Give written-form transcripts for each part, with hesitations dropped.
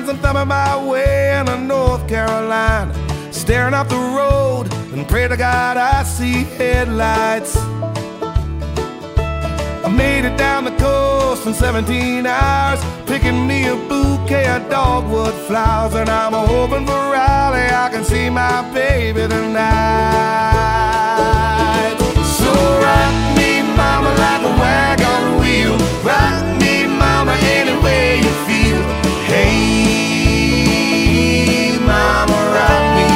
as I'm thumbing my way into North Carolina, staring up the road and pray to God I see headlights. I made it down the coast in 17 hours, picking me a bouquet of dogwood flowers, and I'm hoping for Raleigh I can see my baby tonight. So rock me, mama, like a wagon wheel. Rock me, mama, any way you feel. Hey, mama, rock me.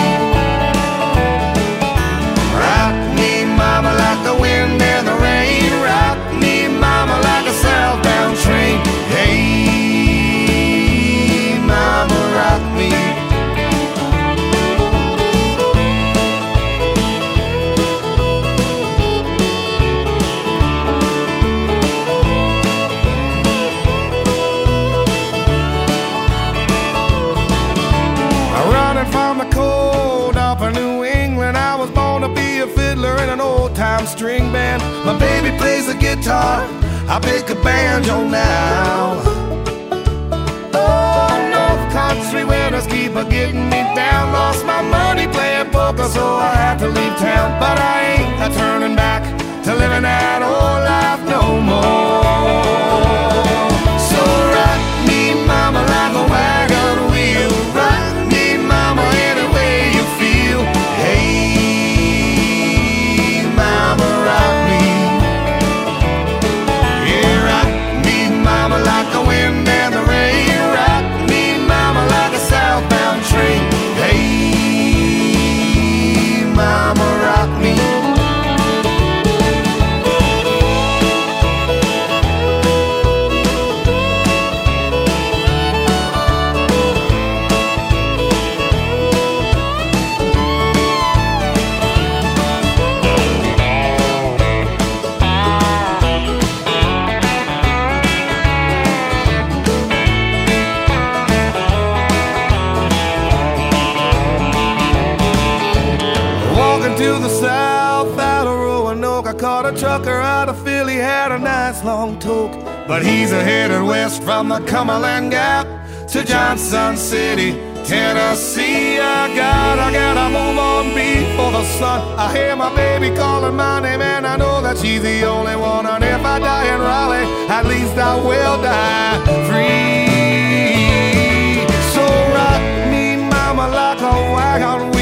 Rock me, mama, like the wind and the rain. Rock me, mama, like a southbound train. Hey, mama, rock me. Running from the cold up in New England, I was born to be a fiddler in an old-time string band. My baby plays the guitar, I pick a banjo now. Oh, North Country winters keep getting me down. Lost my money playing poker, so I had to leave town. But I ain't turning back to living that old life no more. So rock me, mama, like a wagon wheel. Rock me, mama, any way you feel. Hey, mama, rock me. Yeah, rock me, mama, like the wind and the rain. Rock me, mama, like a southbound train. Hey, mama, rock me. Walking to the south out of Roanoke, I caught a trucker out of Philly, had a nice long toke. But he's headed west from the Cumberland Gap to Johnson City, Tennessee. I gotta move on before the sun. I hear my baby calling my name, and I know that she's the only one. And if I die in Raleigh, at least I will die free. So rock me, mama, like a wagon